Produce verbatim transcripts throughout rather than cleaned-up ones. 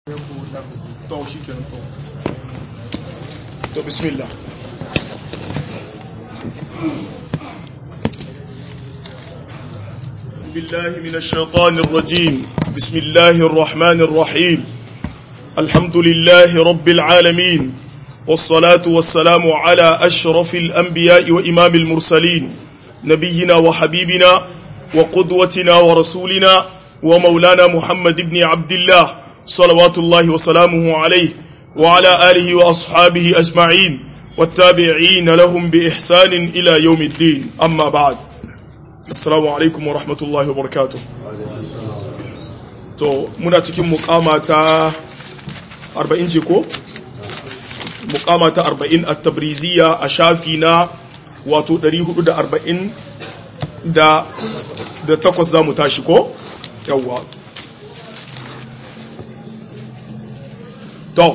to shi kenan to bismillah بالله من الشيطان الرجيم بسم الله الرحمن الرحيم الحمد لله رب العالمين والصلاة والسلام على أشرف الأنبياء وإمام المرسلين نبينا وحبيبنا وقدوتنا ورسولنا ومولانا محمد بن عبد الله صلوات الله وسلامه عليه وعلى آله وأصحابه أجمعين والتابعين لهم بإحسان إلى يوم الدين أما بعد السلام عليكم ورحمة الله وبركاته to muna cikin muqama ta arba'in ce ko muqama ta arba'in at-tabriziyya a shafi na wato ɗari hudu da arba'in da da takwas zamu tashi ko yawa to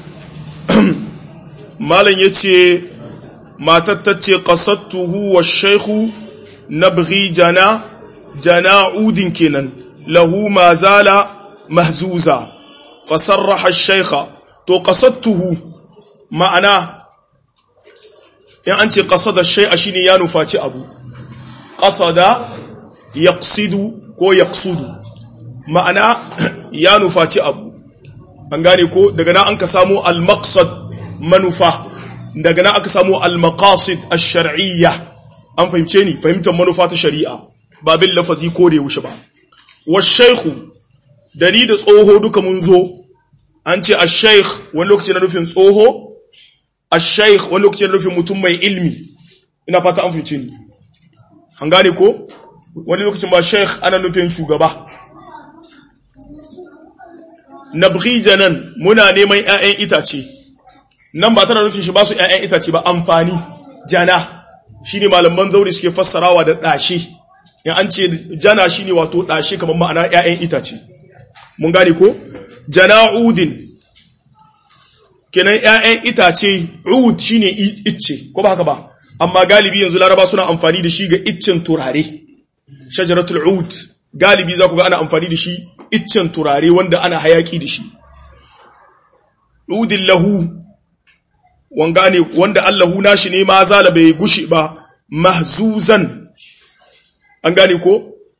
malan yace matar tace qasadtuhu wash-shaykhu nabghi jana jana'udin kenan lahu ma zala mahzuza fasarraha ash-shaykha to qasadtuhu ma'ana in an ce qasada shay'a shine ya nufaci abu qasada yaqsidu ko yaqsudu ma'ana ya nufaci abu an gane ko daga nan an ka samu al-maqsad manufa daga nan aka samu al-maqasid ash-shar'iyya an fahimce ni fahimtar manufa ta shari'a ba bil lafazi ko da yaushe ba wash-shaykhu dani da tsoho duka mun zo an ce ash-shaykh wani lokaci na nufin tsoho ash-shaykh wani lokaci na nufin mutum mai ilmi ina fata an fahimce ni an gane ko wani lokacin ba shaykh ana nufin shugaba nabghi janan muna neman ƴaƴan itace nan ba tana nufin shi ba su ƴaƴan itace ba amfani jana shine malaman zauri suke fassarawa da dashi in an ce jana shine wato dashi kamar ma'ana ƴaƴan itace mun gane ko jana'udin kenan ƴaƴan itace ud shine icce ko ba haka ba amma galibi yanzu laraba suna amfani da shi ga iccen turare shajaratul ud galibi za ku ga ana amfani da shi iccen turare wanda ana hayaki da shi udin lahu wanga ne wanda Allahu nashi ne ma zala bai gushi ba mahzuzan an gane ko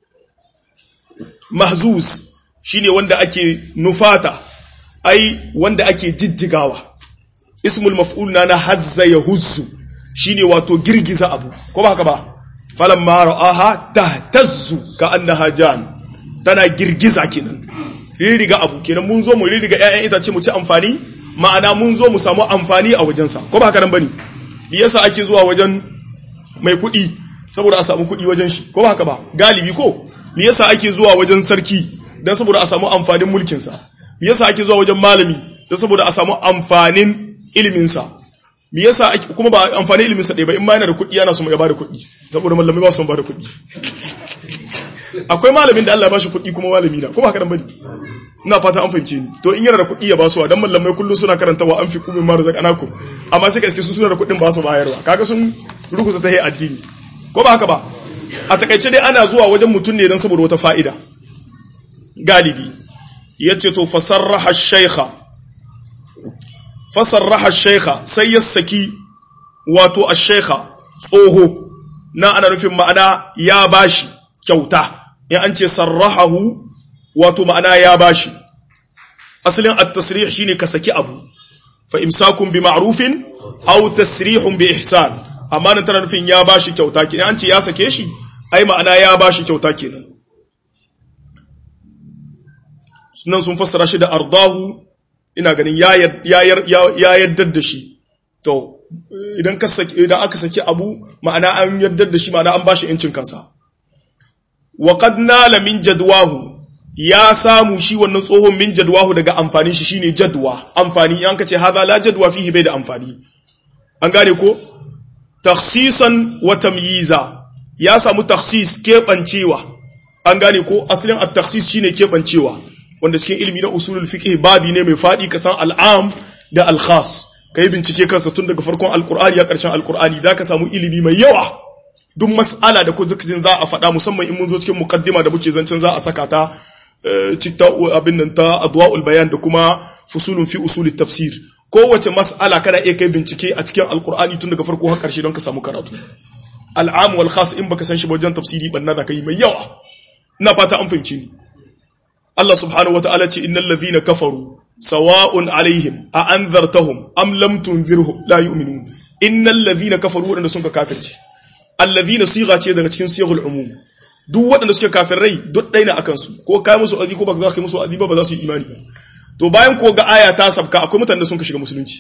mahzuz shine wanda ake nufata ai wanda ake jijjigawa ismul maf'ul na na hazza yahuzzu shine wato girgiza abu ko ba haka ba falamma ra'aha tahtazzu ka'annaha jan tana girgiza kenan ririga abu kenan mun zo mu ririga ƴaƴan itace mu ci amfani ma'ana mun zo mu samu amfani a wajensa ko ba haka nan bane me yasa ake zuwa wajen mai kuɗi saboda a samu kuɗi wajen shi ko ba haka ba galibi ko me yasa ake zuwa wajen sarki dan saboda a samu amfanin mulkin sa me yasa ake zuwa wajen malami dan saboda a samu amfanin ilimin sa me yasa ake kuma ba amfanin ilimin sa dai ba in ma yana da kuɗi yana so ya bada kuɗi saboda malami ba su bada kuɗi akwai malamin da Allah ya bashi kuɗi kuma malami na ko ba haka nan bane ina fata an fahimce ni to in yana da kuɗi ya basuwa dan mallamai kullu suna karantawa an fi kumin marzaqanakum amma sai ka iske su suna da kuɗin ba su bayarwa kaga sun rukusa ta hay addini ko ba haka ba a takeice dai ana zuwa wajen mutun ne dan saboda wata fa'ida galibi yace to fasarraha ash-shaykha fasarraha ash-shaykha sai ya saki wato ash-shaykha tsoho na ana nufin ma'ana ya bashi kyauta in an ce sarrahahu wato ma'ana ya bashi asalin at-tasrih shine ka saki abu fa imsakun bi ma'rufin aw tasrihun bi ihsan amma nan tana nufin ya bashi kyauta kenan an ce ya sake shi ai ma'ana ya bashi kyauta kenan sunan sun fassara shi da ardahu ina ganin ya ya ya yaddar da shi to idan ka saki idan aka saki abu ma'ana an yaddar da shi ma'ana an bashi incin kansa wa qad nala min jadwahu ya samu shi wannan tsohon min jadwahu daga amfani shi shine jadwa amfani an kace hadha la jadwa fihi bai da amfani an gane ko takhsisan wa tamyiza ya samu takhsis kebancewa an gane ko asalin at-takhsis shine kebancewa wanda cikin ilimi na usulul fiqh babi ne mai fadi kasan al-am da al-khas kai bincike kansa tun daga farkon al-qur'ani ya karshen al-qur'ani zaka samu ilimi mai yawa duk mas'ala da ko zakajin za a faɗa musamman in mun zo cikin muqaddima da muke zancin za a saka ta cikta abin nan ta adwaul bayan da kuma fusulun fi usulit tafsir kowace mas'ala kana iya kai bincike a cikin alqur'ani tun daga farko har karshe don ka samu karatu al'am wal khas in baka san shi wajen tafsiri banna da kai mai yawa ina fata an fahimci ni Allah subhanahu wataala ce innal ladhina kafaru sawa'un alaihim a anzartahum am lam tunzirhum la yu'minun innal ladhina kafaru wadanda sun ka kafirci alladhina sigha ce daga cikin sighul umum duk wadanda suke kafirai duk daina akan su ko kai musu azi ko baka za ka musu azi ba ba za su yi imani ba to bayan ko ga aya ta sabka akwai mutanen da sun ka shiga musulunci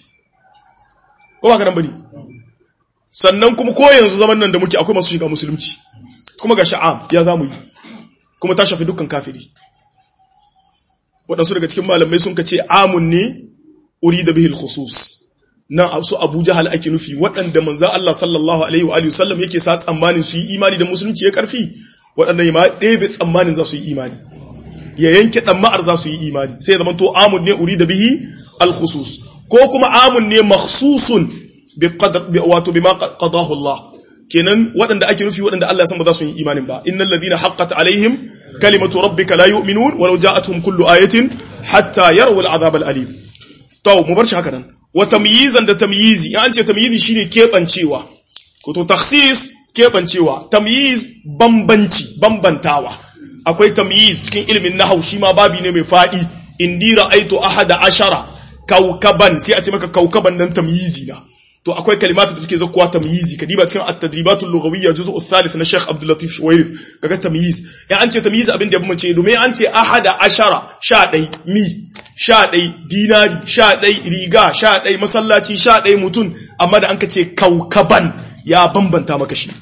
ko ba ka nan bane sannan kuma ko yanzu zaman nan da muke akwai masu shiga musulunci kuma ga sha'am ya zamu yi kuma ta shafi dukkan kafiri waɗansu daga cikin malamai sun ka ce amun ne urida bihil khusus nan su Abu Jahal ake nufi waɗanda manzo Allah sallallahu alaihi wa alihi wasallam yake sa tsammanin su yi imani da musulunci ya karfi waɗannan ma ɗebe tsammanin za su yi imani ya yanke dan ma'ar za su yi imani sai zaman to amun ne urida bihi al khusus ko kuma amun ne makhsusun bi qadar wato bima qadahu Allah kenan waɗanda ake nufi waɗanda Allah ya san ba za su yi imanin ba innal ladhina haqqat alaihim kalimatu rabbika la yu'minun walau ja'atuhum kullu ayatin hatta yarawu al'adhab al'alim to mu bar shi haka nan wa tamyizan da tamyizi in an ce tamyizi shine kebancewa ko to takhsis kebancewa tamyiz bambanci bambantawa akwai tamyiz cikin ilimin nahwu shi ma babi ne mai fadi indi ra'aytu ahada ashara kawkaban sai a ce maka kawkaban nan tamyizi na to akwai kalimatu da suke zakkuwa tamyizi kadiba cikin at-tadribatul lughawiyya juz'u ath-thalith na Sheikh Abdul Latif Shuwairif kaga tamyiz ya an ce tamyiz abin da bamu ce domin an ce ahada ashara sha ɗai mi sha ɗai dinari sha ɗai riga sha ɗai masallaci sha ɗai mutun amma da an ka ce kaukaban ya bambanta maka shi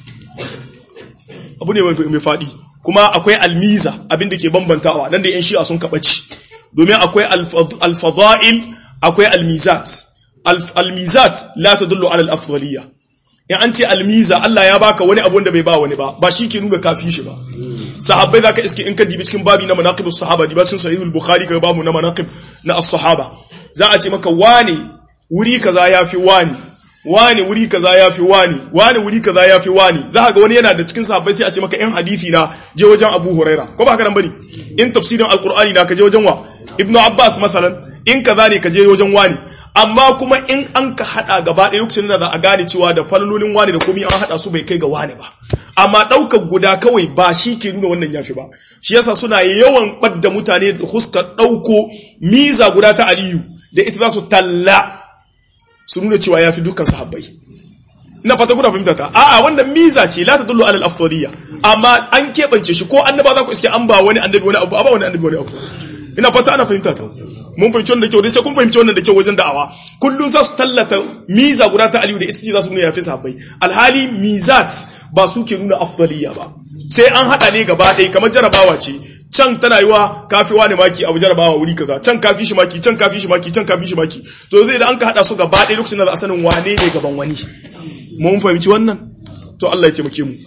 abu ne mai fadi kuma akwai almiza abin da ke bambantawa nan da yan shi'a sun kabaci domin akwai al-fada'il akwai almizat al-mizat la tadullu ala al-afdaliyya in an ce al-miza Allah ya baka wani abu wanda bai ba wani ba ba shi ke nuna kafi shi ba sahabbai zaka iske in ka dibi cikin babi na manaqib as-sahaba dibi cikin sahih al-bukhari ka babu na manaqib na as-sahaba za a ce maka wani wuri kaza yafi wani wani wuri kaza yafi wani wani wuri kaza yafi wani za ka ga wani yana da cikin sahabbai sai a ce maka in hadisi na je wajen Abu Huraira ko ba haka nan bane in tafsirin al-Qur'ani na ka je wajen wa Ibn Abbas masalan in kaza ne ka je wajen wani amma kuma in an ka hada gaba ɗaya lokacin da za a gane cewa da falalolin wani da komai an hada su bai kai ga wani ba amma daukar guda kawai ba shi ke nuna wannan yafi ba shi yasa suna yawan badda mutane da huska dauko miza guda ta Aliyu da ita za su talla su nuna cewa yafi dukkan sahabbai ina fata kuna fahimta ta a'a wannan miza ce la tadullu ala al-afdaliyya amma an kebance shi ko annaba za ku iske an ba wani annabi wani abu ba wani annabi wani abu ina fata ana fahimta ta mun fahimci wannan da kyau dai sai kun fahimci wannan da kyau wajen da'awa kullun za su tallata miza guda ta Aliyu da ita ce za su nuna yafi sahabbai alhali mizat ba su ke nuna afdaliyya ba sai an hada ne gaba ɗaya kamar jarabawa ce can tana yiwa kafi wani maki abu jarabawa wuri kaza can kafi shi maki can kafi shi maki can kafi shi maki to zai da an ka hada su gaba ɗaya lokacin da za a sanin wane ne gaban wani mun fahimci wannan to Allah ya taimake mu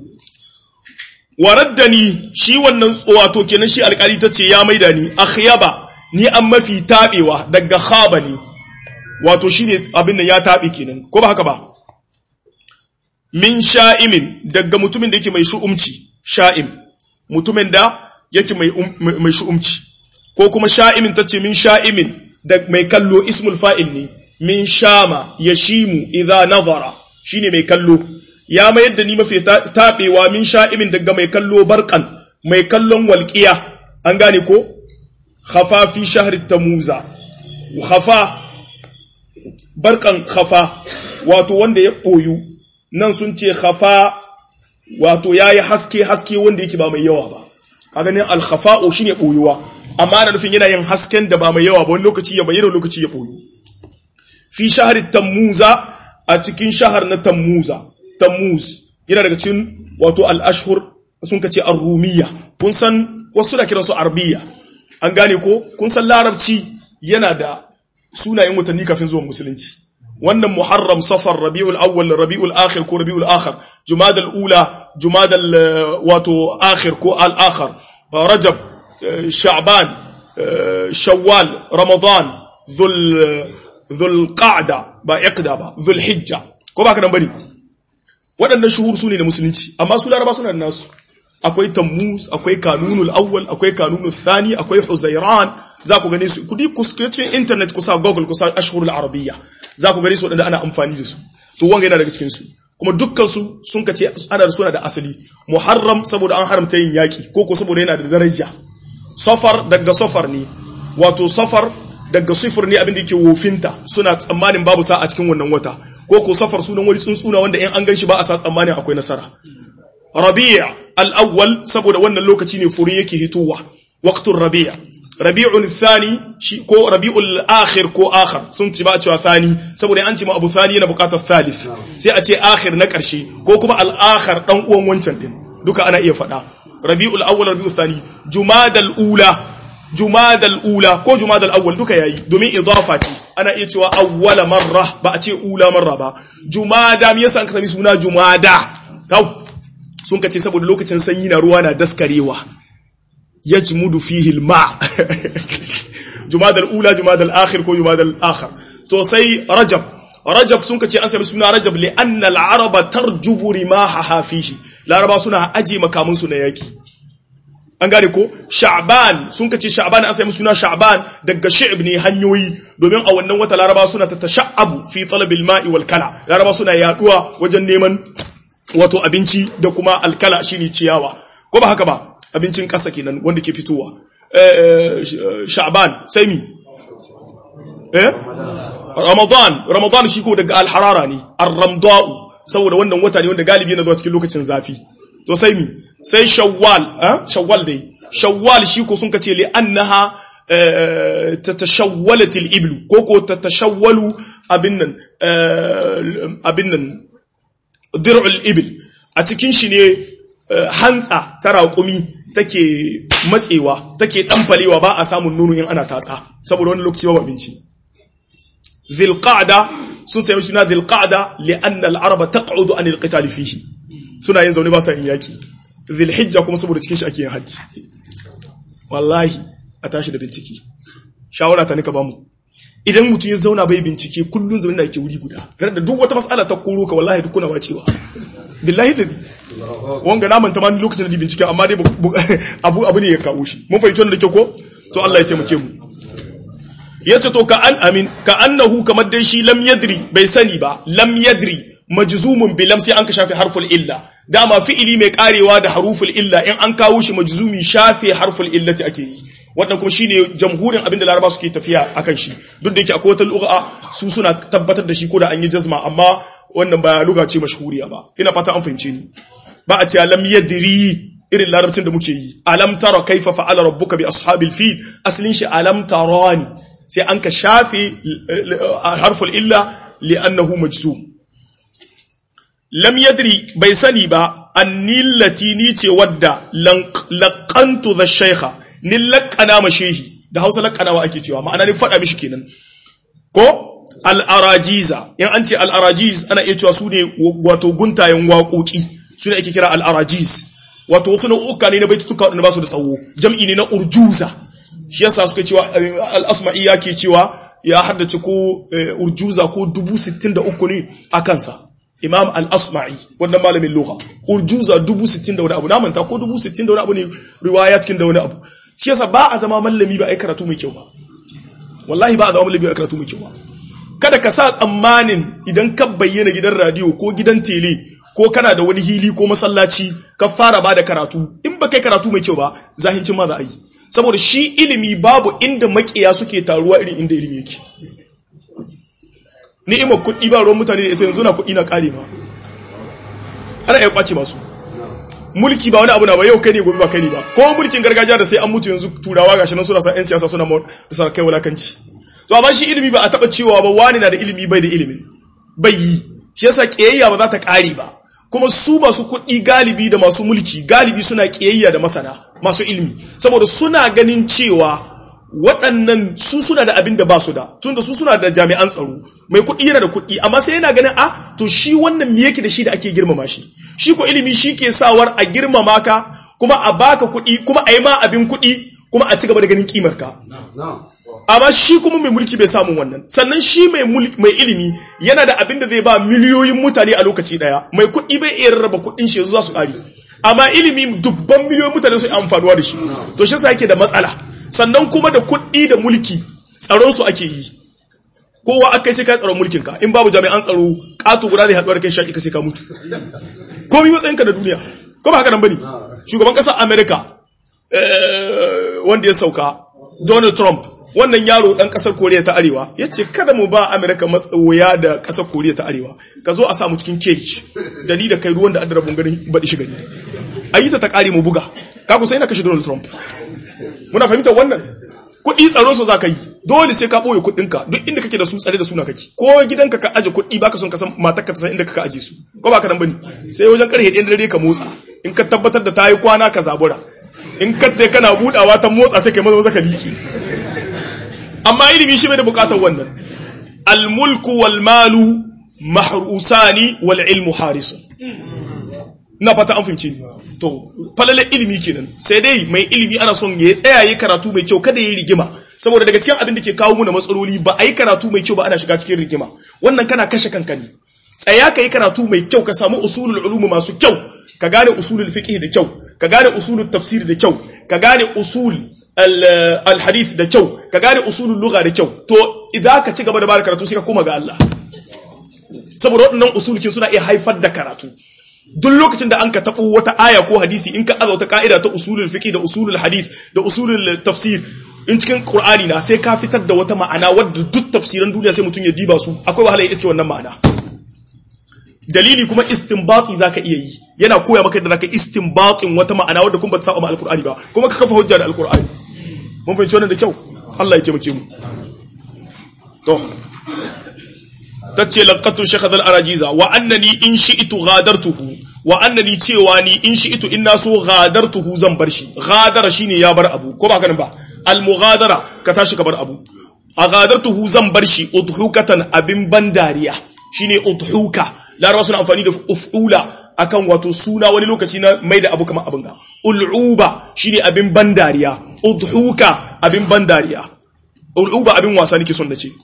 waraddani shi wannan wato kenan shi alƙali tace ya maida ni akhyaba ni an mafi tabewa daga khaba ne wato shine abin nan ya tabe kenan ko ba haka ba min sha'imin daga mutumin da yake mai shu'umci sha'im mutumin da yake mai mai shu'umci ko kuma sha'imin tace min sha'imin da mai kallo ismul fa'il ne min shama yashimu idha nazara shine mai kallo ya mayar da ni mafi tabewa min sha'imin daga mai kallo barkan mai kallon walqiya an gane ko khafa fi shahri tamuza khafa barkan khafa wato wanda ya boyu nan sun ce khafa wato yayi haske haske wanda yake ba mai yawa ba kaga ne al khafa'u shine boyuwa amma ana nufin yana yin hasken da ba mai yawa ba wani lokaci ya bayyana lokaci ya boyu fi shahri tamuza a cikin shahar na tamuza tamuz yana daga cikin wato al ashhur sun kace ar-rumiyya kun san wasu da kiransu arabiyya an gane ko kun san larabci yana da sunayen watanni kafin zuwan musulunci wannan muharram safar rabiul awwal rabiul akhir ko rabiul akhir jumada al ula jumada al wato akhir ko al akhir rajab sha'ban shawwal ramadan dhul dhul qa'da ba iqda ba dhul hijja ko ba kana bane waɗannan shuhur sune na musulunci amma su laraba suna da nasu akwai tammuz akwai kanunul awwal akwai kanunul thani akwai huzairan za ku gane su kudi cikin internet kusa google kusa ashhurul arabiyya za ku gane su wadanda ana amfani da su to wanga yana daga cikin su kuma dukkan su sun kace ana da suna da asali muharram saboda an haramta yin yaki ko ko saboda yana da daraja safar daga safar ne wato safar daga sifir ne abin da yake wofinta suna tsammanin babu sa a cikin wannan wata ko ko safar sunan wani tsuntsuna wanda in an ganshi ba a sa tsammanin akwai nasara rabi' al-awwal saboda wannan lokaci ne furi yake hitowa waqtur rabi' rabi'ul thani shi ko rabi'ul akhir ko akhir sun ci ba cewa thani saboda an ce ma abu thani yana bukatar thalith sai a ce akhir na karshe ko kuma al-akhir dan uwan wancan din duka ana iya fada rabi'ul awwal rabi'ul thani jumadal ula jumadal ula ko jumadal awwal duka yayi domin idafa ce ana iya cewa awwala marra ba a ce ula marra ba jumada me yasa an sami suna jumada kau sun kace saboda lokacin sanyi na ruwa na daskarewa yajmudu fihi alma jumadal ula jumadal akhir ko jumadal akhir to sai rajab rajab sun kace an sami suna rajab li anna al-araba tarjubu rimaha fihi laraba suna aje makamun su na yaki an gane ko sha'ban sun kace sha'ban an sami suna sha'ban daga shi'b ne hanyoyi domin a wannan wata laraba suna ta tasha'abu fi talabil ma'i wal kala laraba suna yaduwa wajen neman wato abinci da kuma alkala shine ciyawa ko ba haka ba abincin kasa kenan wanda ke fitowa eh sha'ban sai mi eh ramadan ramadan shi ko daga al-harara ne ar-ramda'u saboda wannan wata ne wanda galibi yana zuwa cikin lokacin zafi to sai mi sai shawwal eh shawwal dai shawwal shi ko sun kace li annaha tatashawwalat al-ibl ko ko tatashawwalu abinnan abinnan dir'ul ibil a cikin shi ne hantsa ta raƙumi take matsewa take danfalewa ba a samun nono in ana tatsa saboda wani lokaci ba abinci dhilqa'da sun sai suna dhilqa'da li'anna al-araba taq'udu an al-qital fihi suna yin zaune ba sa yin yaki dhilhijja kuma saboda cikin shi ake yin haji wallahi a tashi da bincike shawara ta nika bamu idan mutum ya zauna bai bincike kullun zaune yake wuri guda da duk wata mas'ala ta koro ka wallahi duk kuna wacewa billahi dabi wanga na manta man lokacin da bincike amma dai abu abu ne ya kawo shi mun fahimci wannan da ke ko to Allah ya taimake mu yace to ka an amin ka annahu kamar dai shi lam yadri bai sani ba lam yadri majzumun bi lam sai an ka shafe harful illa dama fi'ili mai karewa da haruful illa in an kawo shi majzumi shafe harful illati ake yi wannan kuma shine jamhurin abinda laraba suke tafiya akan shi duk da yake akwai wata lugha su suna tabbatar da shi ko da an yi jazma amma wannan ba lugha ce mashhuriya ba ina fata an fahimce ni ba a ce lam yadri irin larabcin da muke yi alam tara kaifa fa'ala rabbuka bi ashabil fil aslin shi alam tarani sai an ka shafi harful illa li'annahu majzum lam yadri bai sani ba annillati ni ce wadda laqantu dha shaykha ni laqana mashehi da Hausa laqanawa ake cewa ma'ana ni fada mishi kenan ko al-arajiza in an ce al-arajiz ana iya cewa su ne wato guntayen waƙoƙi su ne ake kira al-arajiz wato wasu nau'uka ne na baitutuka wadanda ba su da tsawo jam'i ne na urjuza shi yasa suka cewa al-asma'i yake cewa ya haddace ko urjuza ko dubu sittin da uku ne a kansa imam al-asma'i wannan malamin lugha urjuza dubu sittin da wani abu na manta ko dubu sittin da wani abu ne riwaya cikin da wani abu shi yasa ba a zama mallami ba ai karatu mai kyau ba wallahi ba a zama mallami ba ai karatu mai kyau ba kada ka sa tsammanin idan ka bayyana gidan radio ko gidan tele ko kana da wani hili ko masallaci ka fara ba da karatu in ba kai karatu mai kyau ba zahincin ma za a yi saboda shi ilimi babu inda makiya suke taruwa irin inda ilimi yake ni'imar kuɗi ba ruwan mutane da ita yanzu na kuɗi na ƙare ma ana iya ƙwace masu mulki ba wani abu na ba yau kai ne gobe ba kai ne ba ko mulkin gargajiya da sai an mutu yanzu turawa gashi nan suna sa 'yan siyasa suna da kai wulakanci to amma shi ilimi ba a taɓa cewa ba wani na da ilimi bai da ilimin bai yi shi yasa ƙiyayya ba za ta ƙare ba kuma su masu kuɗi galibi da masu mulki galibi suna ƙiyayya da masana masu ilimi saboda suna ganin cewa waɗannan su suna da abin da ba su da tunda su suna da jami'an tsaro mai kuɗi yana da kuɗi amma sai yana ganin a to shi wannan me yake da shi da ake girmama shi shi ko ilimi shi ke sawar a girmama ka kuma a baka kuɗi kuma a yi ma abin kuɗi kuma a ci gaba da ganin kimar ka amma shi kuma mai mulki bai samu wannan sannan shi mai mulki mai ilimi yana da abin da zai ba miliyoyin mutane a lokaci daya mai kuɗi bai iya rarraba kuɗin shi yanzu za su ƙari amma ilimi dubban miliyoyin mutane su amfanuwa da shi to shi yasa yake da matsala sannan kuma da kuɗi da mulki tsaron su ake yi kowa akai sai kai tsaron mulkin ka in babu jami'an tsaro ƙato guda zai haɗuwar kai shaki ka sai ka mutu komai matsayinka da duniya ko ba haka nan bane shugaban ƙasar America wanda ya sauka Donald Trump wannan yaro dan kasar Koriya ta Arewa yace kada mu ba America matsawoya da kasar Koriya ta Arewa ka zo a samu cikin cage da ni da kai ruwan da addara bun gani badi shi gani ayita ta kare mu buga ka ku sai na kashe Donald Trump muna fahimtar wannan kudi tsaro so zaka yi dole sai ka boye kudin ka duk inda kake da su tsare da suna kake ko gidanka ka aje kudi baka son ka san matarka ta san inda kaka aje su ko baka nan bane sai wajen karhe ɗin dare ka motsa in ka tabbatar da tayi kwana ka zabura in ka sai kana budawa ta motsa sai kai maza maza ka liki amma ilimi shi bai da bukatar wannan al-mulku wal malu mahrusani wal ilmu harisun ina fata an fahimce ni to falale ilimi kenan sai dai mai ilimi ana son ya tsaya yi karatu mai kyau kada ya yi rigima saboda daga cikin abin da ke kawo muna matsaloli ba a yi karatu mai kyau ba ana shiga cikin rigima wannan kana kashe kanka ne tsaya ka yi karatu mai kyau ka samu usulul ulum masu kyau ka gane usulul fiqh da kyau ka gane usulul tafsir da kyau ka gane usul al hadith da kyau ka gane usulul lugha da kyau to idan ka ci gaba da bada karatu sai ka koma ga Allah saboda waɗannan usulkin suna iya haifar da karatu duk lokacin da an ka tabo wata aya ko hadisi in ka aza wata ka'ida ta usulul fiqh da usulul hadith da usulul tafsir in cikin qur'ani na sai ka fitar da wata ma'ana wadda duk tafsiran duniya sai mutun ya diba su akwai wahala ya iske wannan ma'ana dalili kuma istinbati zaka iya yi yana koya maka da zaka istinbatin wata ma'ana wadda kun ba ta saba ma alqur'ani ba kuma ka kafa hujja da alqur'ani mun fahimci wannan da kyau Allah ya taimake mu to tace laqatu shaykh al-arajiza wa annani in shi'tu ghadartuhu wa annani cewa ni in shi'tu inna so ghadartuhu zan bar shi ghadara shine ya bar abu ko ba kana ba al-mughadara ka tashi ka bar abu a ghadartuhu zan bar shi udhukatan abin bandariya shine udhuka larabawa suna amfani da uf'ula akan wato suna wani lokaci na mai da abu kamar abin ga ul'uba shine abin bandariya udhuka abin bandariya ul'uba abin wasa nake son nace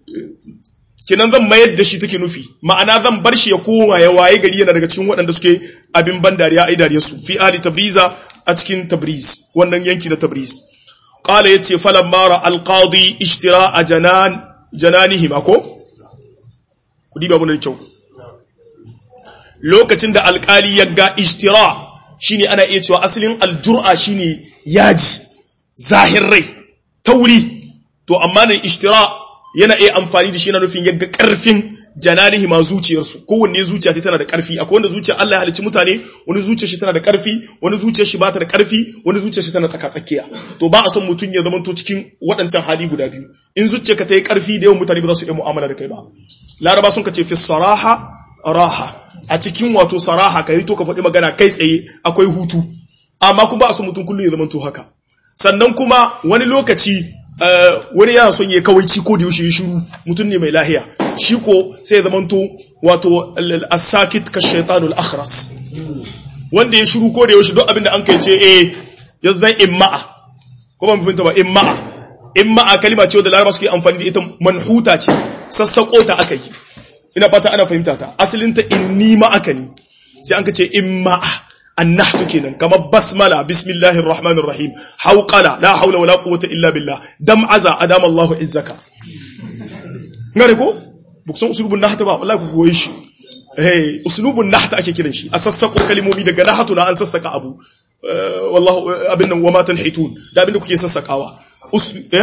kenan zan mayar da shi take nufi ma'ana zan bar shi ya koma ya waye gari yana daga cikin waɗanda suke abin bandariya ai dariyar su fi ahli tabriza a cikin tabriz wannan yanki na tabriz qala yace falamma ra alqadi ishtira'a janan jananihim ako kudi ba mun da kyau lokacin da alkali ya ga ishtira shine ana iya cewa asalin aljur'a shine yaji zahirrai tauri to amma ne ishtira yana iya amfani da shi na nufin yaga karfin jananihi ma zuciyarsu kowanne zuciya ce tana da karfi akwai wanda zuciya Allah ya halicci mutane wani zuciyar shi tana da karfi wani zuciyar shi ba ta da karfi wani zuciyar shi tana tsaka tsakiya to ba a son mutun ya zama to cikin waɗancan hali guda biyu in zuciyarka ta yi karfi da yawan mutane ba za su yi mu'amala da kai ba laraba sun kace fi saraha raha a cikin wato saraha kai to ka faɗi magana kai tsaye akwai hutu amma kuma ba a son mutun kullu ya zama to haka sannan kuma wani lokaci Uh, wani yana son ya kawaici ko da yaushe ya shiru mutum ne mai lahiya shi ko sai ya zamanto wato as-sakit ka shaytanul akhras wanda ya shiru ko da yaushe duk abinda an kai ce eh yanzan imma'a ko ban fahimta ba imma'a imma'a kalima ce da Laraba suke amfani da ita manhuta ce sassako ta akai ina fata ana fahimta ta asalin ta inni ma'aka ne sai an ka ce imma'a annahtu kenan kamar basmala bismillahir rahmanir rahim hauqala la hawla wala quwwata illa billah dam'aza adama Allahu izzaka ngare ko bukson usulubun nahta ba wallahi ku goyi shi eh usulubun nahta ake kiran shi a sassako kalimomi daga nahtu na an sassaka abu wallahu abin nan wama tanhitun da abin da kuke sassakawa eh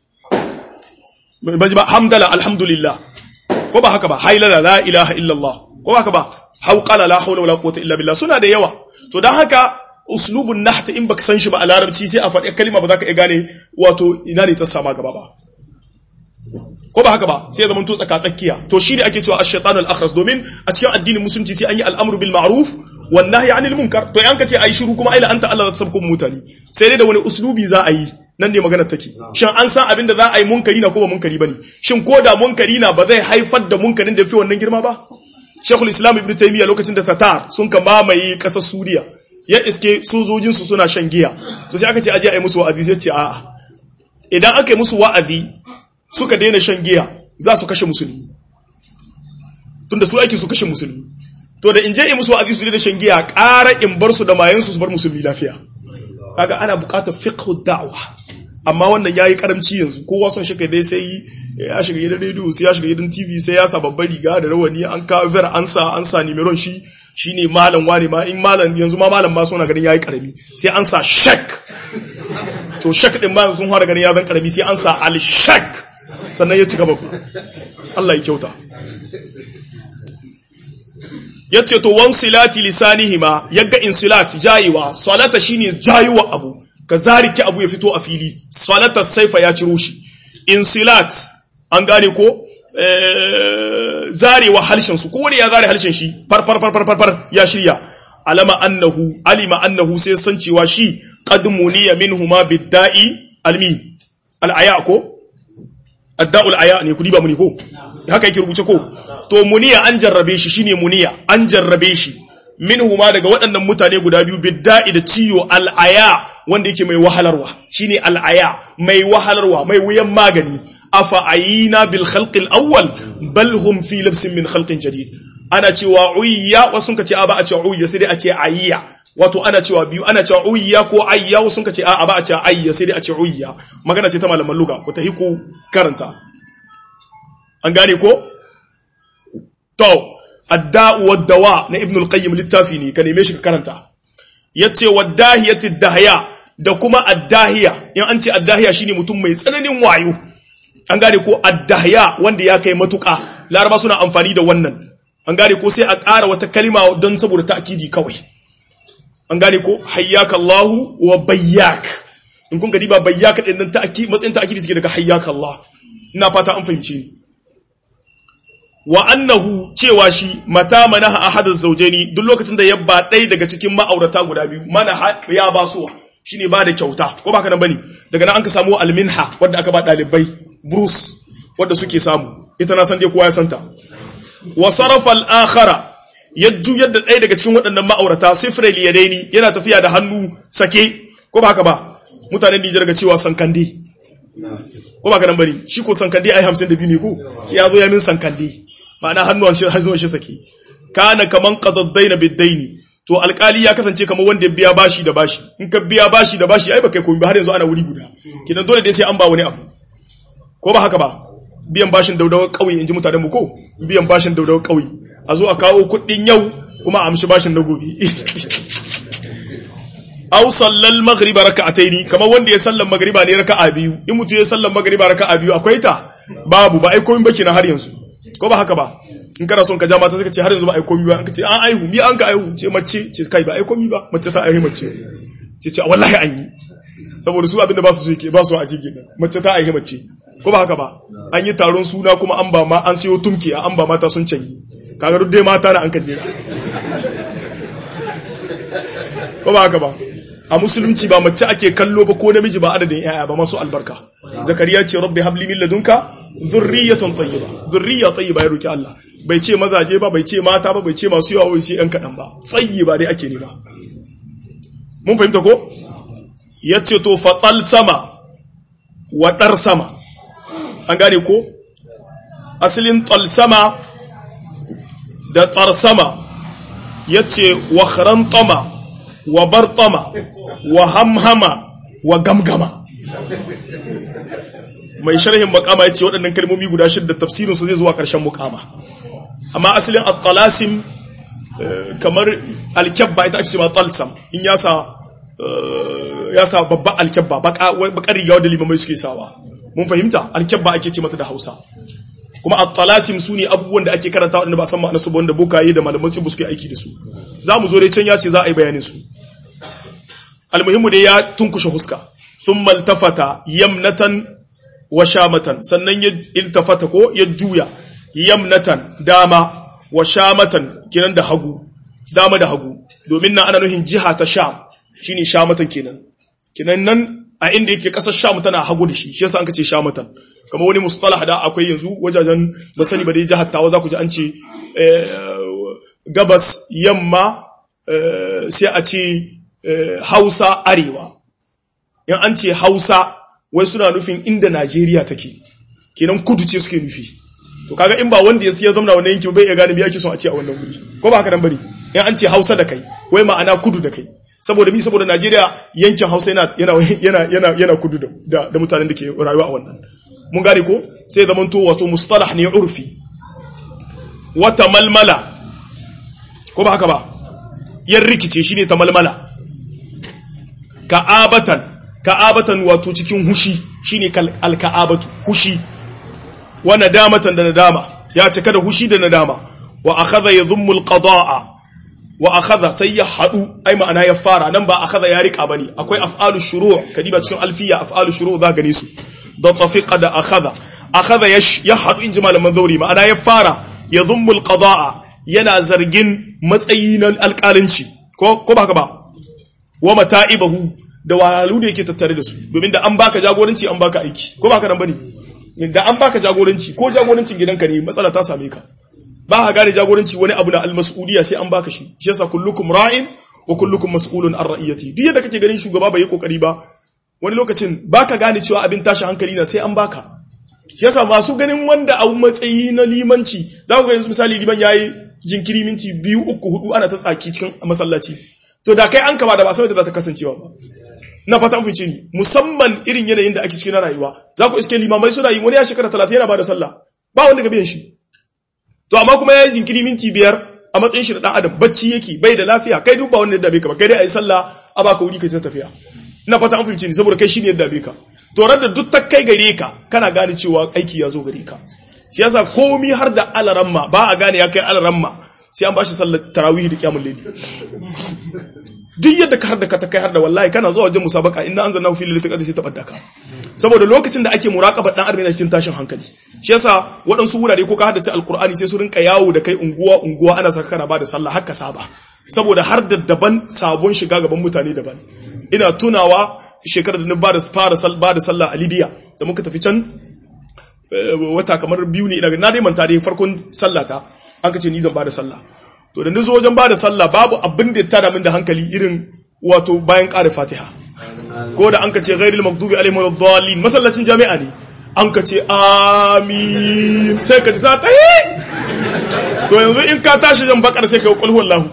ba hamdala alhamdulillah ko ba haka ba haylala la ilaha illa Allah ko ba haka ba hauqala la hawla wala quwwata illa billah suna da yawa to dan haka uslubun naht in baka san shi ba a larabci sai a faɗi kalma ba za ka iya gane wato ina ne ta sama gaba ba ko ba haka ba sai zaman to tsaka tsakiya to shi ne ake cewa ash-shaytan al-akhras domin a cikin addinin musulunci sai an yi al'amru bil ma'ruf wan nahyi 'anil munkar to yan ka ce ayi shiru kuma ai la anta Allah za ta sabkun mutane sai dai da wani uslubi za a yi nan ne magana take shin an san abin da za a yi munkari na ko ba munkari bane shin ko da munkari na ba zai haifar da munkarin da fi wannan girma ba Sheikhul Islam Ibn Taymiyyah lokacin da Tatar sun ka mamaye kasar Suriya ya iske sojojin su suna shan giya to sai aka ce aje a yi musu wa'azi sai ce a'a idan aka yi musu wa'azi suka daina shan giya za su kashe musulmi tunda su aiki su kashe musulmi to da in je in musu wa'azi su da shan giya ƙara in bar su da mayan su su bar musulmi lafiya kaga ana buƙatar fiqhu da'wa amma wannan yayi karamci yanzu kowa son shi kai dai sai ya shiga gidan radio sai ya shiga gidan T V sai ya sa babbar riga da rawani an ka ver an sa an sa nimeron shi shine malam wane ma in malam yanzu ma malam ma suna ganin yayi karami sai an sa shak to shak din ma sun fara ganin ya zan karami sai an sa al shak sannan ya ci gaba Allah ya kyauta yace to wan silati lisanihima yaga insilat jayiwa salata shine jayiwa abu ka zariki abu ya fito a fili salata saifa ya ciro shi insilat an gane ko zarewa halshen su kowane ya zare halshen shi far far far far far ya shirya alama annahu alima annahu sai san cewa shi qad muniya minhuma bidda'i almi alaya ko adda'ul aya ne kudi ba muni ko haka yake rubuce ko to muniya an jarrabe shi shine muniya an jarrabe shi minhuma daga waɗannan mutane guda biyu bidda'i da ciyo al'aya wanda yake mai wahalarwa shine al'aya mai wahalarwa mai wuyan magani afa ayina bil khalqil awwal bal hum fi labsin min khalqin jadid ana cewa uyya wasun kace a ba a cewa uyya sai dai a ce ayya wato ana cewa biyu ana cewa uyya ko ayya wasun kace a ba a cewa ayya sai dai a ce uyya magana ce ta malaman lugha ku tahi ku karanta an gane ko to adda'u wad-dawa na ibn al-qayyim littafi ne ka neme shi ka karanta yace wadahiyati dahya da kuma addahiya in an ce addahiya shine mutum mai tsananin wayo an gane ko addahya wanda ya kai matuka laraba suna amfani da wannan an gane ko sai a ƙara wata kalima don saboda ta'kidi kawai an gane ko hayyaka Allahu wa bayyak in kun gadi ba bayyak din nan ta'kidi matsayin ta'kidi take daga hayyaka Allah ina fata an fahimce ni wa annahu cewa shi mata manaha ahadaz zawjaini duk lokacin da yabba dai daga cikin ma'aurata guda biyu mana ya ba suwa shine ba da kyauta ko baka nan bane daga nan an ka samu alminha wanda aka ba dalibai Bruce wanda suke samu ita na san dai kowa ya santa wa sarafa al-akhara yajju yadda dai daga cikin waɗannan ma'aurata sifra liyadaini yana tafiya da hannu sake ko baka ba mutanen Nijar ga cewa sankande ko baka nan bane shi ko sankande ai hamsin da biyu ne ko ya zo ya min sankande ma'ana hannuwan shi hannuwan shi sake kana kaman qadaddaina biddaini to alkali ya kasance kamar wanda ya biya bashi da bashi in ka biya bashi da bashi ai baka komai ba har yanzu ana wuri guda kidan dole dai sai an ba wani abu ko ba haka ba biyan bashin daudawar kauye inji mutanen mu ko biyan bashin daudawar kauye a zo a kawo kuɗin yau kuma a amshi bashin na gobe aw sallal maghriba rak'ataini kamar wanda ya sallan maghriba ne raka'a biyu in mutu ya sallan maghriba raka'a biyu akwai ta babu ba ai komai baki na har yanzu ko ba haka ba in kana son ka ja mata sai ka ce har yanzu ba ai komai ba an ka ce an aihu mi an ka aihu ce mace ce kai ba ai komai ba mace ta aihu mace ce ce wallahi an yi saboda su abinda ba su so yake ba su a cikin mace ta aihu mace ko ba haka ba an yi taron suna kuma an ba ma an siyo tumki an ba mata sun canyi kaga duk dai mata na an kaje ko ba haka ba a musulunci ba mace ake kallo ba ko namiji ba adadin yaya ba masu albarka zakariya ce rabbi habli min ladunka zurriyatan tayyiba zurriya tayyiba ya roki Allah bai ce mazaje ba bai ce mata ba bai ce masu yawa bai ce yan kadan ba tayyiba dai ake nema mun fahimta ko yace to fatal sama wa dar sama an gane ko asalin tal sama da tar sama yace wa kharantama wa bartama wa hamhama wa gamgama mai sharhin makama yace waɗannan kalmomi guda shida tafsirin su zai zuwa ƙarshen mukama amma asalin at-talasim kamar al-kabba ita ake cewa talsam in ya sa ya sa babba al-kabba baka riga wanda limamai suke sawa mun fahimta al-kabba ake ce mata da Hausa kuma at-talasim sune abubuwan da ake karanta wanda ba san ma'anar su ba wanda bokaye da malaman su suke aiki da su zamu zo dai can ya ce za a yi bayanin su almuhimmu dai ya tunkushe huska thumma iltafata yamnatan wa shamatan sannan ya iltafata ko ya juya yamnatan dama wa shamatan kenan da hagu dama da hagu domin nan ana nuhin jiha ta sham shine shamatan kenan kenan nan a inda yake kasar sham tana hagu da shi shi yasa an kace shamatan kamar wani mustalah da akwai yanzu wajajen ba sani ba dai jihar tawa za ku ji an ce gabas yamma sai a ce Hausa arewa in an ce Hausa wai suna nufin inda Najeriya take kenan kudu ce suke nufi to kaga in ba wanda ya siya zamna wannan yankin bai iya gane me yake so a ce a wannan guri ko ba haka nan bane in an ce Hausa da kai wai ma'ana kudu da kai saboda mi saboda Najeriya yankin Hausa yana yana yana yana yana kudu da da mutanen da ke rayuwa a wannan mun gane ko sai zaman to wato mustalah ne urfi wata malmala ko ba haka ba yan rikice shine ta malmala ka'abatan ka'abatan wato cikin hushi shine al-ka'abatu hushi wa nadamatan da nadama ya cika da hushi da nadama wa akhadha yadhummu al-qada'a wa akhadha sai ya hadu ai ma'ana ya fara nan ba akhadha ya rika bane akwai af'alu shuru' kadiba cikin alfiya af'alu shuru' za gane su da tafiqa da akhadha akhadha ya hadu inji malaman zauri ma'ana ya fara yadhummu al-qada'a yana zargin matsayi na alƙalanci ko ko ba haka ba wa mata'ibahu da wahalu da yake tattare da su domin da an baka jagoranci an baka aiki ko baka nan bane da an baka jagoranci ko jagorancin gidanka ne matsala ta same ka ba ka gane jagoranci wani abu na almas'uliyya sai an baka shi shi yasa kullukum ra'in wa kullukum mas'ulun an ra'iyati duk yadda kake ganin shugaba bai yi kokari ba wani lokacin baka gane cewa abin tashi hankali na sai an baka shi yasa masu ganin wanda a matsayi na limanci za ku ga yanzu misali liman yayi jinkiri minti biyu uku hudu ana ta tsaki cikin masallaci to da kai an kama da ba sai da za ta kasancewa ba na fata an fice ni musamman irin yanayin da ake cikin rayuwa za ku iske limamai suna yi wani ya shekara talatin yana ba da sallah ba wanda ga biyan shi to amma kuma ya yi jinkiri minti biyar a matsayin shi da dan adam bacci yake bai da lafiya kai duk ba wanda ya dabe ka ba kai dai ayi sallah a baka wuri kai ta tafiya ina fata an fice ni saboda kai shine ya dabe ka to ran da duk ta kai gare ka kana gane cewa aiki ya zo gare ka shi yasa komi har da alaramma ba a gane ya kai alaramma sai an bashi sallar tarawih da qiyamul layl duk yadda ka har da ka ta kai har da wallahi kana zuwa wajen musabaka inna anzalnahu fi lailatul qadr sai ta badda ka saboda lokacin da ake muraqaba dan arme na cikin tashin hankali shi yasa waɗansu wurare ko ka haddace alqur'ani sai su rinka yawo da kai unguwa unguwa ana saka kana bada sallah haka saba saboda har da daban sabon shiga gaban mutane daban ina tunawa shekarar da na bada fara bada sallah a Libya da muka tafi can wata kamar biyu ne ina na dai manta dai farkon sallata an kace ni zan bada sallah to da nazo wajen bada sallah babu abin da ya tada min da hankali irin wato bayan ƙara Fatiha ko da an kace ghairil maghdubi alaihim waladdallin masallacin jami'a ne an kace amin sai ka ji ta tahi to yanzu in ka tashi jan bakar sai ka kul huwallahu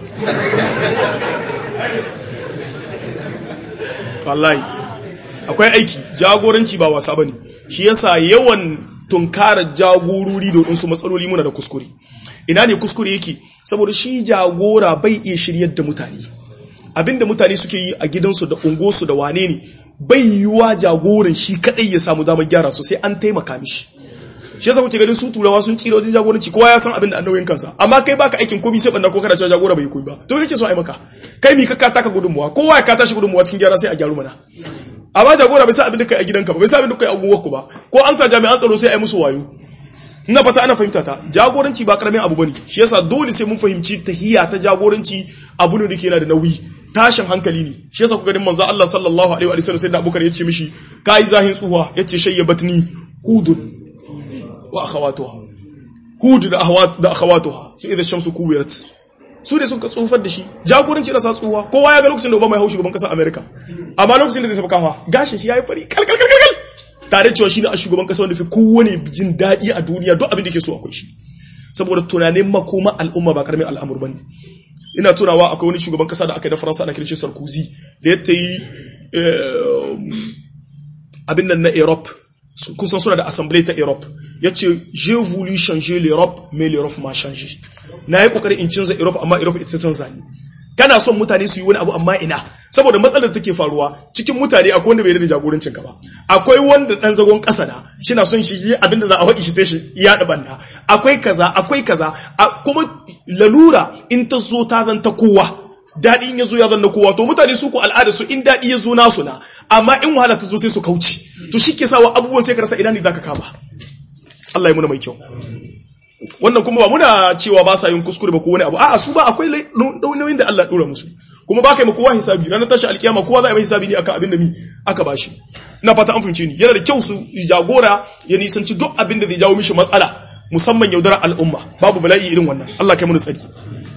wallahi akwai aiki jagoranci ba wasa bane shi yasa yawan tunkarar jagorori da wadansu matsaloli muna da kuskure ina ne kuskure yake saboda shi jagora bai iya shiryar da mutane abinda mutane suke yi a gidansu da ungosu da wane ne bai yiwa jagoran shi kadai ya samu damar gyara su sai an taimaka mishi shi yasa kuke ganin su turawa sun tsira wajen jagoranci kowa ya san abin da annawin kansa amma kai baka aikin komai sai banda ko kana cewa jagora bai koyi ba to kake so ai maka kai mi ka ka taka gudunmuwa kowa ya ka tashi gudunmuwa cikin gyara sai a gyaru mana amma jagora bai sa abin da kai a gidanka ba bai sa abin da kai a unguwarku ba ko an sa jami'an tsaro sai ai musu wayo ina fata ana fahimta ta jagoranci ba karamin abu bane shi yasa dole sai mun fahimci tahiyya ta jagoranci abu ne da ke yana da nauyi tashin hankali ne shi yasa kuka ganin manzo Allah sallallahu alaihi wa sallam sai da Abubakar yace mishi kai zahin tsuwa yace shayyabatni hudud wa akhawatuha hud da ahwat da akhawatuha su idan shamsu kuwirat su da suka tsufar da shi jagoranci da sa tsuwa kowa ya ga lokacin da Obama ya haushi gaban kasar America amma lokacin da zai saba kafa gashin shi yayi fari kal kal kal kal tare cewa shi ne a shugaban kasa wanda fi kowane jin daɗi a duniya duk abin da ke so akwai shi saboda tunanin makoma al'umma ba karamin al'amur bane ina tunawa akwai wani shugaban kasa da aka yi na Faransa ana kiran shi Sarkozy da ya yi abin nan na Europe kun san suna da assembly ta Europe yace j'ai voulu changer l'Europe mais l'Europe m'a changé na yi kokari in canza Europe amma Europe ita ta canza ni kana son mutane su yi wani abu amma ina saboda matsalar take faruwa cikin mutane akwai wanda bai da jagorancin ka ba akwai wanda dan zagon kasa na shina son shi yi abinda za a haɗi shi tashi ya da banda akwai kaza akwai kaza kuma lalura in ta zo ta zan ta kowa dadi in yazo ya zan na kowa to mutane su ko al'ada su in dadi yazo nasu na amma in wahala ta zo sai su kauce to shike sawa abubuwan sai ka rasa ina ne zaka kama Allah ya muna mai kyau wannan kuma ba muna cewa ba sa yin kuskure ba ko wani abu a'a su ba akwai nauyin da Allah ya dora musu kuma ba kai ma kowa hisabi ranar tashi alkiyama kowa za a yi hisabi ne akan abin da mi aka bashi ina fata an fahimce ni yana da kyau su jagora ya nisanci duk abin da zai jawo mishi matsala musamman yaudara al'umma babu bala'i irin wannan Allah kai mu tsari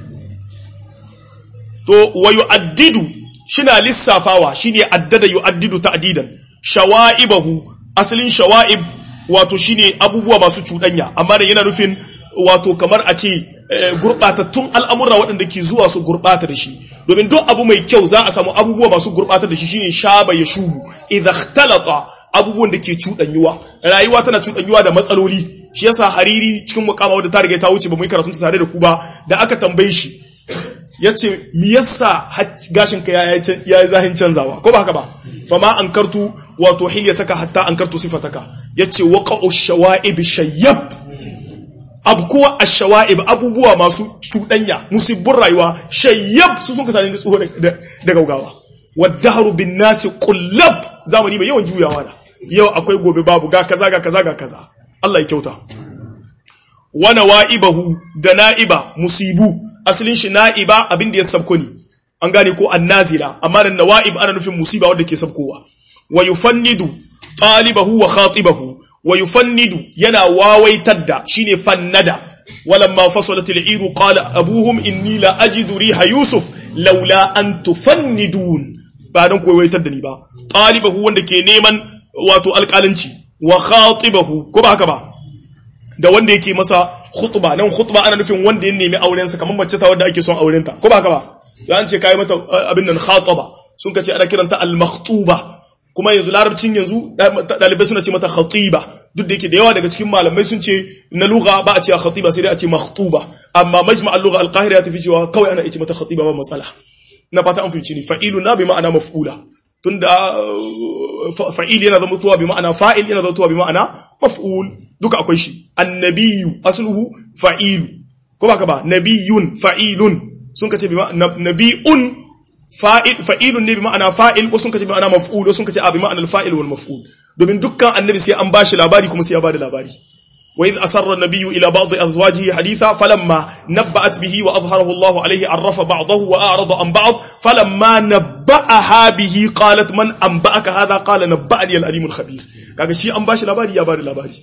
to wa yu'addidu shina lissafawa shine addada yu'addidu ta'didan shawa'ibahu asalin shawa'ib wato shine abubuwa masu cuɗanya amma da yana nufin wato kamar a ce gurbatattun al'amura waɗanda ke zuwa su gurbata da shi domin duk abu mai kyau za a samu abubuwa masu gurbata da shi shine shaba ya shubu idza ikhtalata abubuwan da ke cuɗanyuwa rayuwa tana cuɗanyuwa da matsaloli shi yasa hariri cikin mukama wadda ta riga ta wuce ba mu yi karatun tare da ku ba da aka tambaye shi yace me yasa gashin ka ya yi zahin canzawa ko ba haka ba fama ankartu wato hilyataka hatta ankartu sifataka yace waqa'u shawa'ib shayyab abkuwa ash-shawa'ib abubuwa masu cuɗanya musibbur rayuwa shayyab su sun kasance da tsoho da gaugawa wadhahru bin nasi qullab zamani mai yawan juyawa da yau akwai gobe babu ga kaza ga kaza ga kaza Allah ya kyauta wa nawa'ibahu da na'iba musibu asalin shi na'iba abin da ya sabko ne an gane ko annazila amma da nawa'ib ana nufin musiba wanda ke sabkowa wa yufannidu talibahu wa khatibahu wa yufannidu yana wawaitar da shine fannada walamma fasalat al-iru qala abuhum inni la ajidu riha yusuf laula an tufannidun ba dan koyi waitar da ni ba talibahu wanda ke neman wato alƙalanci wa khatibahu ko ba haka ba da wanda yake masa khutba nan khutba ana nufin wanda ya nemi auren sa kamar mace ta wanda ake son auren ta ko ba haka ba an ce kai mata abin nan khataba sun kace ana kiranta al-makhtuba kuma yanzu larabcin yanzu dalibai suna ce mata khatiba duk da yake da yawa daga cikin malamai sun ce na lugha ba a ce khatiba sai dai a ce makhtuba amma majma' al-lugha al-qahira ya tafi cewa kawai ana ce mata khatiba ba matsala na fata an fice ni fa'iluna bi ma'ana maf'ula tunda fa'il yana zama tuwa bi ma'ana fa'il yana zama tuwa bi ma'ana maf'ul duka akwai shi annabiyyu asluhu fa'ilu ko ba ka ba nabiyyun fa'ilun sun kace bi nabiyyun fa'il fa'ilun ne bi ma'ana fa'il ko sun kace bi ma'ana maf'ul ko sun kace a bi ma'ana al-fa'il wal maf'ul domin dukkan annabi sai an bashi labari kuma sai ya bada labari wa idh asarra an-nabiyyu ila ba'd azwajihi haditha falamma nabba'at bihi wa adhharahu Allahu alayhi arrafa ba'dahu wa a'rada an ba'd falamma nabba'aha bihi qalat man anba'aka hadha qala nabba'ani al-alim al-khabir kaga shi an bashi labari ya bada labari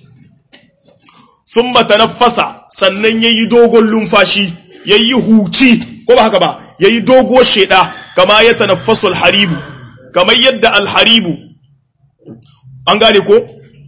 thumma tanaffasa sannan yayi dogon lumfashi yayi huci ko ba haka ba yayi dogo sheda kama ya tanaffasu al-haribu kamar yadda al-haribu an gane ko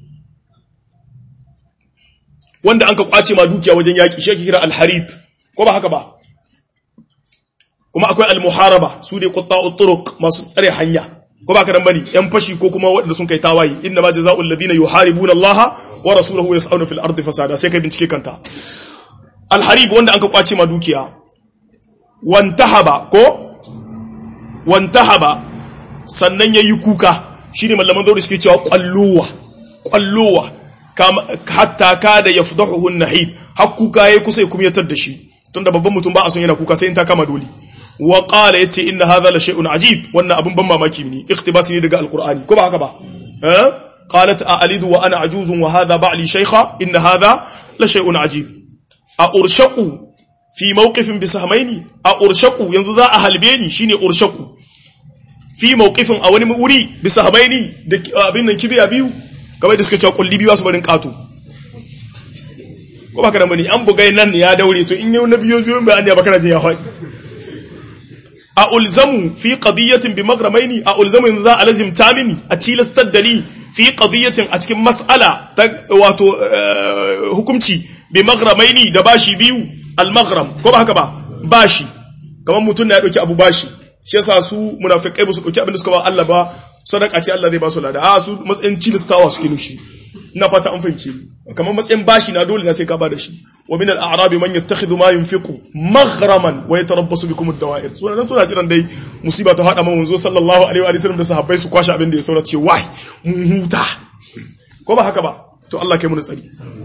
wanda anka kwace ma dukiya wajen yaki shi ake kira al-harib ko ba haka ba kuma akwai al-muharaba su ne qutta'ut turuq masu tsare hanya ko ba ka dan bane yan fashi ko kuma wanda sun kai tawayi inna ma jazaa'ul ladina yuharibuna Allah wa rasulahu yas'una fil ardi fasada sai kai bincike kanta al-harib wanda anka kwace ma dukiya wantahaba ko wantahaba sannan yayi kuka shine mallaman zauri suke cewa qalluwa qalluwa hatta kada yafdahu an-nahib hakkuka yayi kusa kuma ya tar da shi tunda babban mutum ba a son yana kuka sai in ta kama dole wa qala yace inna hadha la shay'un ajib wannan abun ban mamaki ne iktibasi ne daga alqur'ani ko ba haka ba eh qalat a'lidu wa ana ajuzun wa hadha ba'li shaykha inna hadha la shay'un ajib a urshaqu fi mawqifin bisahmaini a urshaqu yanzu za a halbe ni shine urshaqu fi mawqifin a wani wuri bisahmaini da abin nan kibiya biyu kamar da suka ce kulli biyu su barin kato ko baka da mani an bugai nan ya daure to in yau na biyo biyo ba an ya baka jin ya faɗi a ulzamu fi qadiyatin bi magramaini a ulzamu yanzu za a lazim tamini a tilastar dali fi qadiyatin a cikin mas'ala ta wato hukunci bi magramaini da bashi biyu al maghram ko ba haka ba bashi kamar mutun ne ya dauki abu bashi shi yasa su munafikai ba su dauki abin da suka ba Allah ba sadaka ce Allah zai ba su lada a su matsayin cilistawa suke nushi ina fata an fahimce kamar matsayin bashi na dole na sai ka ba da shi wa min al-a'rabi man yattakhidhu ma yunfiqu maghraman wa yatarabbasu bikum ad-dawa'ir so nan suna jiran dai musiba ta hada manzo sallallahu alaihi wa sallam da sahabbai su kwashi abin da ya saurace wai mun huta ko ba haka ba to Allah kai mu tsari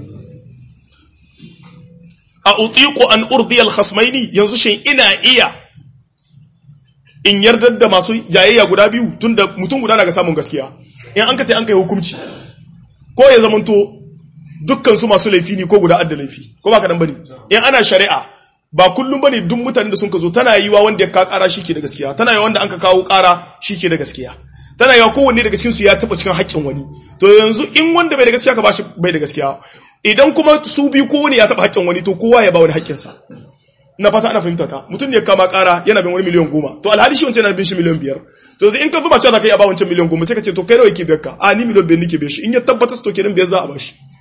a utiqu an urdi al-khasmaini yanzu shin ina iya in yardar da masu jayayya guda biyu tunda mutum guda daga samun gaskiya in an ka tai an kai hukunci ko ya zamanto dukkan su masu laifi ne ko guda adda laifi ko ba ka dan bane in ana shari'a ba kullum bane duk mutanen da sun ka zo tana yiwa wanda ya ka kara shike da gaskiya tana yiwa wanda an ka kawo kara shike da gaskiya tana yiwa kowanne daga cikin su ya taba cikin haƙƙin wani to yanzu in wanda bai da gaskiya ka bashi bai da gaskiya idan kuma su biyu kowanne ya taba haƙƙin wani to kowa ya ba wani haƙƙin sa na fata ana fahimta ta mutum ne ya kama kara yana bin wani miliyan goma to alhali shi wancan yana bin shi miliyan biyar to in ka zuba cewa kai a ba wancan miliyan goma sai ka ce to kai nawa yake biyar ka a ni miliyan biyar nake biya shi in ya tabbatar to kenan biyar za a bashi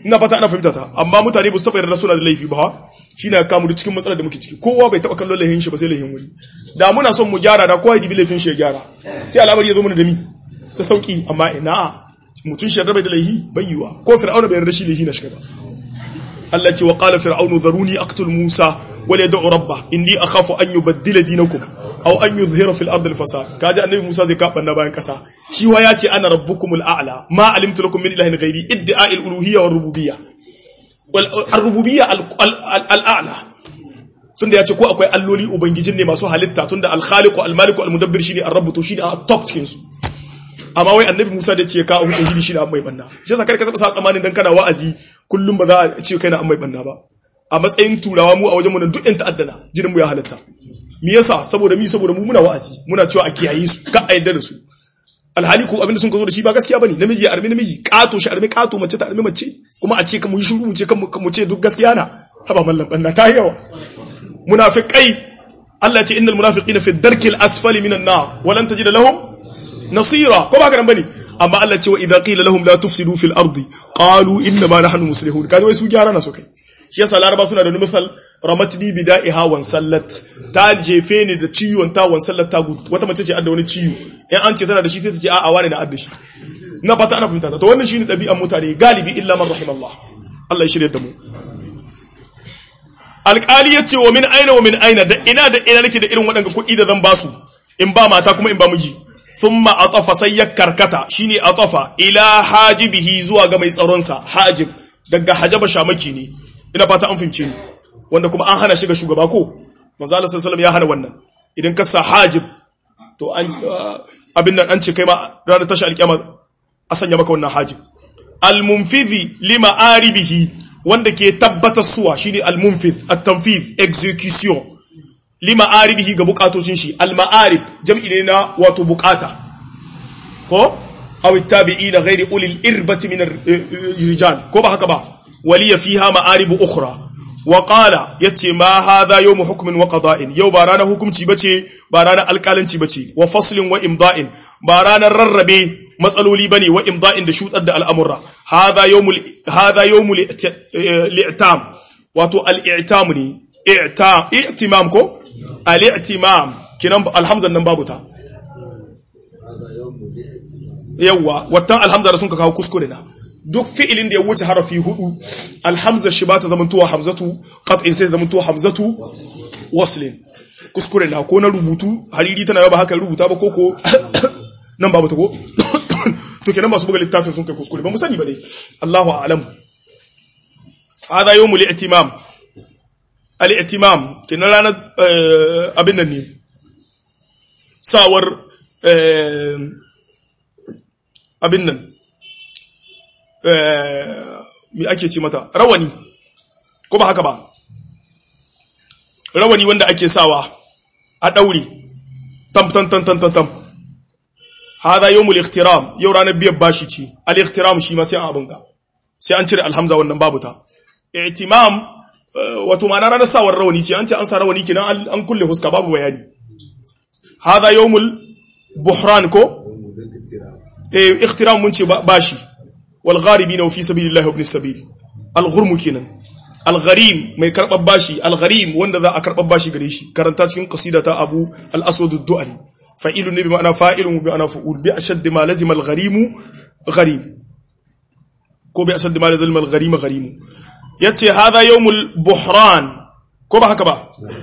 ina fata ana fahimta ta amma mutane ba su taba yarda suna da laifi ba shine ka kamu cikin matsalar da muke ciki kowa bai taba kallon laifin shi ba sai laifin wani da muna son mu gyara da kowa ya dibi laifin shi ya gyara sai al'amari ya zo mana da mi da sauki amma ina mutun shi yarda bai da laifi bai yiwa ko fir'auna bai yarda shi laifi na shiga ba Allah ce wa qala fir'aunu dharuni aqtul musa wa la yad'u rabbah inni akhafu an yubaddila dinakum aw an yuzhira fil ardi al fasad kaji annabi musa zai kabanna bayan kasa shi wa yace ana rabbukumul a'la ma alimtu lakum min ilahin ghairi idda'a al uluhiyya war rububiyyah wal rububiyya al a'la tunda yace ko akwai alloli ubangijin ne masu halitta tunda al khaliqu al maliku al mudabbir shine ar rabb to shine a top cikin su amma wai annabi musa da ce ka hu tauhidi shine an mai banna shi yasa kai ka taba sa tsamanin dan kana wa'azi kullum ba za a ce kai na an mai banna ba a matsayin turawa mu a wajen mu nan duk ɗan ta'addana jinin mu ya halatta me yasa saboda mi saboda mu muna wa'azi muna cewa a kiyaye su ka a yadda da su alhali ko abinda sun ka zo da shi ba gaskiya bane namiji ya armi namiji kato shi armi kato mace ta armi mace kuma a ce ka mu yi shuru mu ce kan mu ce duk gaskiya na haba mallan banna ta yawa munafiqai Allah ya ce innal munafiqina fi darkil asfali minan nar wa lan tajida lahum nasira ko ba ka nan bane amma Allah ce wa idza qila lahum la tufsidu fil ardi qalu inna ma nahnu muslihun kaje wai su gyara na so kai shi yasa laraba suna da misal ramatni bida'iha wan sallat ta jefe ne da ciwon ta wan sallat ta gudu wata mace ce adda wani ciwo in an ce tana da shi sai ta ce a'a wani na adda shi na fata ana fahimta to wannan shine dabi'an mutane galibi illa man rahimallah Allah ya shirye da mu alqali yace wa min aina wa min aina da ina da ina nake da irin waɗanda kuɗi da zan basu in ba mata kuma in ba miji thumma atafa sai ya karkata shine atafa ila hajibihi zuwa ga mai tsaron sa hajib daga hajaba shamaki ne ina fata an fahimce ni wanda kuma an hana shiga shugaba ko manzo Allah sallallahu alaihi wasallam ya hana wannan idan ka sa hajib to an abin nan an ce kai ma ranar tashi alkiyama a sanya maka wannan hajib al-munfidhi lima aribihi wanda ke tabbatar suwa shine al-munfidh at-tanfidh execution lima aribihi ga bukatocin shi al-ma'arib jam'i ne na wato bukata ko aw at-tabi'ina ghairi ulil irbati min ar-rijal ko ba haka ba waliya fiha ma'arib ukhra wa qala yace ma hadha yawm hukmin wa qada'in yau ba ranar hukunci bace ba ranar alƙalanci bace wa faslin wa imda'in ba ranar rarrabe matsaloli bane wa imda'in da shudar da al'amura hadha yawmul hadha yawmul li'tam wato al-i'tam ne i'tam i'timam ko al-i'timam kinan alhamzan nan babu ta yawa watan alhamza da sun ka kawo kuskure na duk fi'ilin da ya wuce harafi hudu alhamza shi ba ta zamantowa hamzatu qat'in sai zamantowa hamzatu waslin kuskure na ko na rubutu hariri tana ba haka rubuta ba koko nan babu ta ko to kenan masu buga littafin sun kai kuskure ba mu sani ba dai Allahu a'lam hada yawmul i'timam al-i'timam kenan ranar abin nan ne sawar abin nan mi ake ce mata rawani ko ba haka ba rawani wanda ake sawa a daure tam tam tam tam tam hada yawmul ikhtiram yau ranar biyar bashi ce al ikhtiram shi ma sai an abunga sai an cire alhamza wannan babu ta i'timam wato ma'ana ranar sawar rawani ce an ce an sa rawani kenan an kulle huska babu bayani hada yawmul buhran ko eh ikhtiram mun ce bashi والغاربين وفي سبيل الله وابن السبيل الغرم kenan الغريم mai karbar bashi الغريم wanda za a karbar bashi gare shi karanta cikin qasida ta Abu al-Aswad ad-Du'ali fa'ilun bi ma'ana fa'ilun bi ma'ana fa'ul bi ashadd ma lazima al-gharim gharim ko bi ashadd ma lazima al-gharim gharim yace hada yawmul buhran ko ba haka ba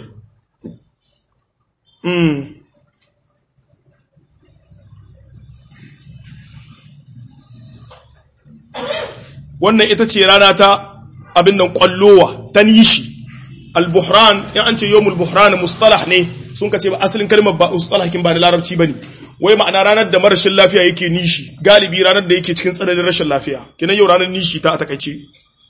mm wannan ita ce rana ta abin nan kwallowa ta nishi al-buhran in an ce yawmul buhran mustalah ne sun kace ba asalin kalmar ba mustalahin ba da larabci bane wai ma'ana ranar da marashin lafiya yake nishi galibi ranar da yake cikin tsananin rashin lafiya kinan yau ranar nishi ta a takeice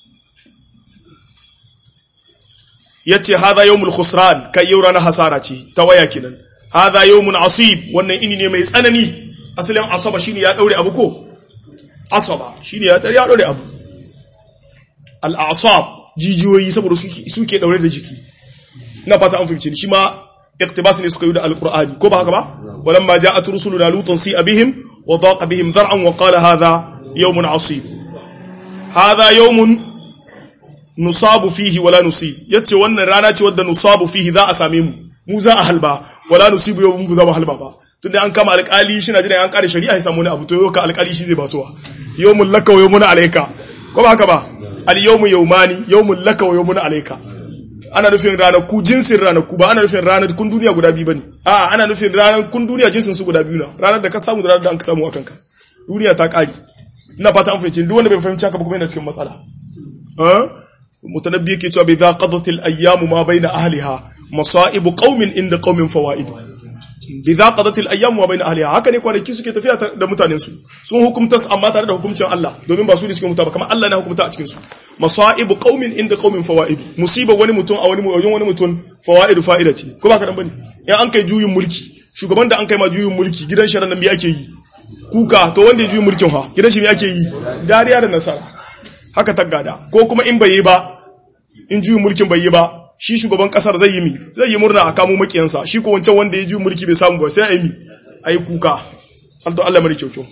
yace hadha yawmul khusran kai yau ranar hasara ce ta waya kinan hadha yawmun asib wannan ini ne mai tsanani asalin asaba shine ya daure abu ko asaba shine ya ya daure abu al-a'sab jijiyoyi saboda suke suke daure da jiki ina fata an fahimce shi ma iktibas ne suka yi da al-qur'ani ko ba haka ba walamma ja'at rusuluna lutan si abihim wa daqa bihim dhar'an wa qala hadha yawmun asib hadha yawmun nusabu fihi wala nusib yace wannan rana ce wadda nusabu fihi za a same mu mu za a halba wala nusibu yau mu za mu halba ba tunda an kama alƙali shi na jira an ƙare shari'a ya samu ne abu to yau ka alƙali shi zai basuwa yawmun laka wa yawmun alayka ko ba haka ba al yawmu yawmani yawmun laka wa yawmun alayka ana nufin ranaku jinsin ranaku ba ana nufin ranar kun duniya guda biyu bane a ana nufin ranar kun duniya jinsin su guda biyu na ranar da ka samu da ranar da an ka samu akan ka duniya ta ƙare ina fata an fahimci duk wanda bai fahimci haka ba kuma yana cikin matsala eh mutanabbi yake cewa bi za qadatil ayyamu ma baina ahliha masaibu qaumin inda qaumin fawaid bi za qadatil ayyamu ma baina ahliha haka ne kwanaki suke tafiya da mutanen su sun hukumta amma tare da hukuncin Allah domin ba su ne suke hukunta ba kamar Allah ne hukunta a cikin su masaibu qaumin inda qaumin fawaid musiba wani mutum a wani wajen wani mutum fawaid fa'ida ce ko ba ka dan bane in an kai juyin mulki shugaban da an kai ma juyin mulki gidan sharan nan me ake yi kuka to wanda ya juyin mulkin ha gidan shi me ake yi dariya da nasara haka taggada ko kuma in bai yi ba in juyin mulkin bai yi ba shi shugaban kasar zai yi mi zai yi murna a kamo makiyansa shi ko wancan wanda ya juyin mulki bai samu ba sai a yi mi a yi kuka alto Allah mari kyau kyau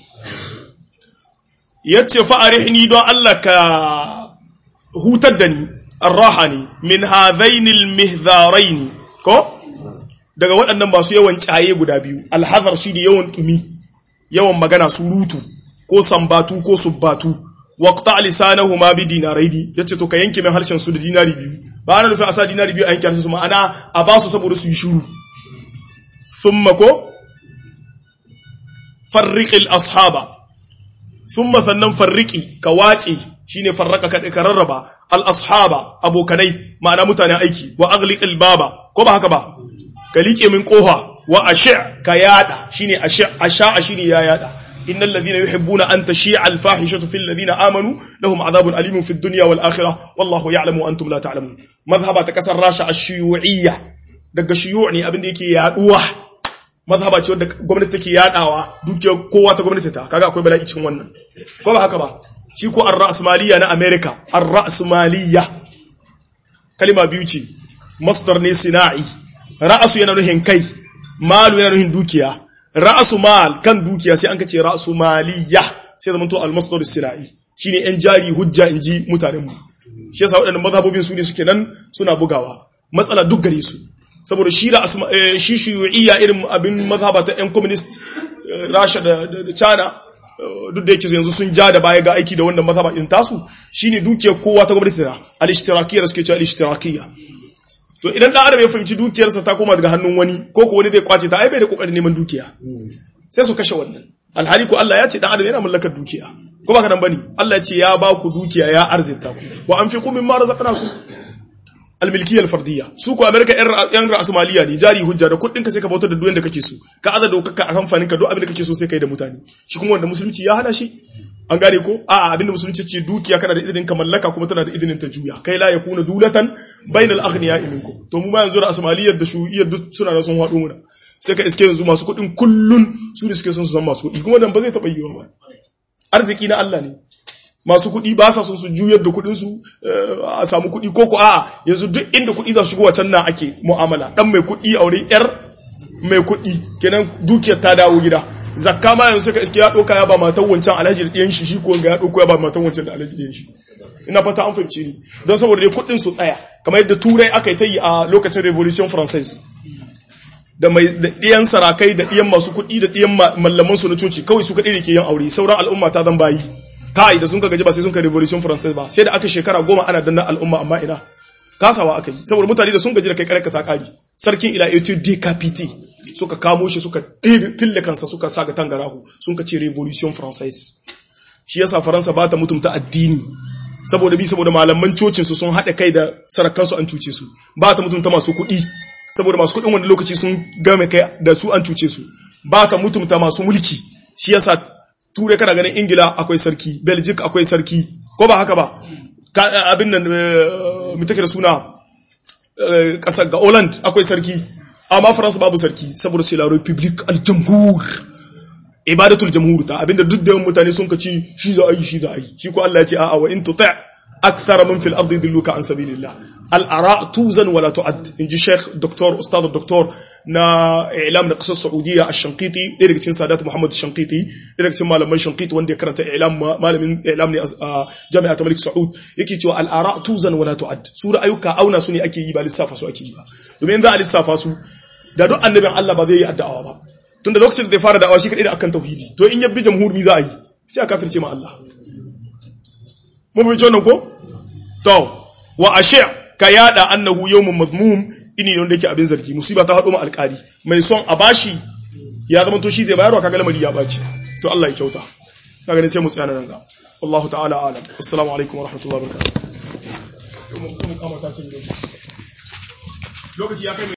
yace fa arihni don Allah ka hutar da ni arrahani min hadaini almihdharaini ko daga waɗannan masu yawan caye guda biyu alhazar shi da yawan tumi yawan magana surutu ko sambatu ko subbatu waqta lisanahuma bi dinaraini yace to ka yanke min harshen su da dinari biyu ba ana nufin asa dinari biyu a yanke harshen su ma'ana a ba su saboda su yi shiru thumma ko farriqil ashaba thumma sannan farriqi ka wace shine farraka ka rarraba al ashaba abokanai ma'ana mutanen aiki wa aghliqil baba ko ba haka ba ka liƙe min kofa wa ashi' ka yada shine ashi' asha shine ya yada innal ladhina yuhibbuna an tashi'a al fahishatu fil ladhina amanu lahum adhabun alimun fid dunya wal akhirah wallahu ya'lamu wa antum la ta'lamun madhhaba ta kasar rasha ash-shuyu'iyya daga shuyu' ne abin da yake yaduwa madhhaba ce wanda gwamnati take yadawa duke kowa ta gwamnati ta kaga akwai bala'i cikin wannan ko ba haka ba shi ko ar-ra'smaliyya na America ar-ra'smaliyya kalima biyu ce masdar ne sina'i ra'asu yana nuhin kai malu yana nuhin dukiya ra'asu mal kan dukiya sai an kace ra'asu maliyya sai zaman to al-masdar as-sina'i shine yan jari hujja inji mutanen mu shi yasa wadannan mazhabobin su ne suke nan suna bugawa matsala duk gare su saboda shi ra'asu shi shuyu'iyya irin abin mazhaba ta yan communist Russia da China duk da yake yanzu sun ja da baya ga aiki da wannan mazhaba din tasu shine dukiyar kowa ta gwamnati da al-ishtirakiyya da suke cewa al-ishtirakiyya to idan dan adam ya fahimci dukiyarsa ta koma daga hannun wani ko ko wani zai kwace ta ai bai da kokarin neman dukiya sai su kashe wannan alhali ko Allah ya ce dan adam yana mallakar dukiya ko baka dan bane Allah ya ce ya ba ku dukiya ya arzita ku wa anfiqu mimma razaqnakum almilkiyya alfardiyya su ko America yan ra'asmaliya ne jari hujja da kuɗin ka sai ka bautar da duk da kake so ka aza dokaka a kamfanin ka duk abin da kake so sai kai da mutane shi kuma wanda musulunci ya hana shi an gane ko a abinda musulunci ce dukiya kana da izinin ka mallaka kuma tana da izinin ta juya kai la yakuna dulatan bainal aghniya minkum to mu ma yanzu da asmaliyar da shu'iyyar duk suna da sun hado muna sai ka iske yanzu masu kudin kullun su ne suke son su zama masu kudi kuma dan ba zai taba yiwa ba arziki na Allah ne masu kudi ba sa son su juyar da kudin su a samu kudi ko ko a yanzu duk inda kudi za su shigo wacan nan ake mu'amala dan mai kudi aure yar mai kudi kenan dukiyar ta dawo gida zakka ma yanzu suka iske ya doka ya ba matan wancan alhaji da diyan shi shi ko ga ya doko ya ba matan wancan da alhaji diyan shi ina fata an fahimce ni don saboda dai kudin su tsaya kamar yadda turai aka yi ta yi a lokacin revolution française da mai da diyan sarakai da diyan masu kudi da diyan mallaman su na coci kawai su kadai ke yin aure sauran al'umma ta zan bayi kai da sun ka gaji ba sai sun ka revolution française ba sai da aka shekara goma ana danna al'umma amma ina kasawa aka yi saboda mutane da sun gaji da kai karaka ta kari sarkin ila etu decapité suka kamo shi suka ɗebe fille kansa suka saga tangarahu sun ka ce revolution française shi yasa faransa ba ta mutumta addini saboda bi saboda malaman cocin su sun haɗa kai da sarakan su an cuce su ba ta mutumta masu kuɗi saboda masu kuɗin wanda lokaci sun game kai da su an cuce su ba ta mutumta masu mulki shi yasa turai kana ganin ingila akwai sarki belgium akwai sarki ko ba haka ba abin nan mu take da suna kasar ga Holland akwai sarki amma France babu sarki saboda c'est la république al-jamhur ibadatul jamhur ta abinda duk da mutane sun kaci shi za a yi shi za a yi shi ko Allah ya ce a'a wa in tuti' akthara min fil ardi dilluka an sabilillah al-ara tuzan wala tu'ad inji Sheikh Doctor Ustad Doctor na i'lam na qasas Saudiya ash-Shanqiti daga cikin Sadat Muhammad ash-Shanqiti daga cikin malaman Shanqiti wanda ya karanta i'lam malamin i'lam ne a Jami'a ta Malik Saud yake cewa al-ara tuzan wala tu'ad sura ayyuka auna su ne ake yi ba lissafa su ake yi ba domin za a lissafa su da duk annabin Allah ba zai yi addu'a ba tunda lokacin da zai fara da'awa shi kadai da akan tauhidi to in yabbi jamhur mi za a yi sai a kafirce ma Allah mun fi wannan ko to wa ashi' ka yada annahu yawmun mazmum ini ne wanda yake abin zargi musiba ta hado ma alƙali mai son a bashi ya zama to shi zai bayarwa kaga lamari ya baci to Allah ya kyauta kaga ne sai mu tsaya nan ga wallahu ta'ala alam assalamu alaikum wa rahmatullahi wa barakatuh lokaci ya kai